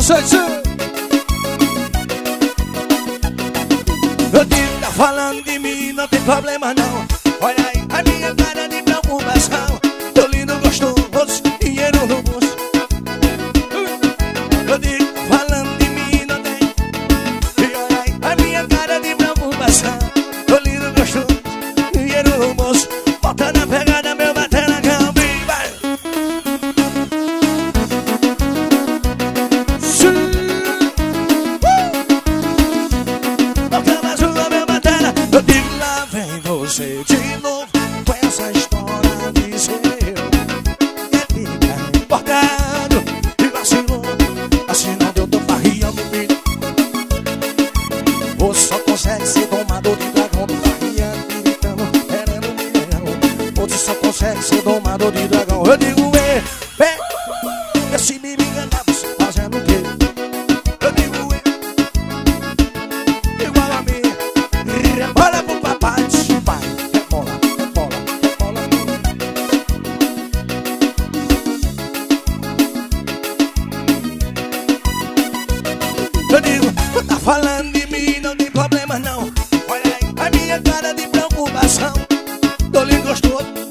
vocês. Eu digo, tá falando de mim, não tem problema não. Olha aí a minha cara de preocupação. Tô lindo, gostoso, dinheiro no bolso. Eu digo, falando de mim, não tem. E olha aí a minha cara de preocupação. Tô lindo, gostoso, dinheiro no bolso. Bota na pegada, meu, bater na cama e vai. Bota na sua, meu, bater. Eu digo, lá vem você de novo com essa história de ser eu. Quer ficar importado e vacilou. Assim não deu, tô farriando o filho. Você só consegue ser domador de dragão, do farriando, gritando, querendo um milhão. Você só consegue ser domador de dragão. Eu digo, esse me enganar, você fazendo o quê? Eu digo, igual a mim. Rebola pro papai, pai. Rebola, rebola, rebola. Eu digo, tu tá falando de mim, não tem problema não. Olha aí a minha cara de preocupação. Tô lindo, gostoso,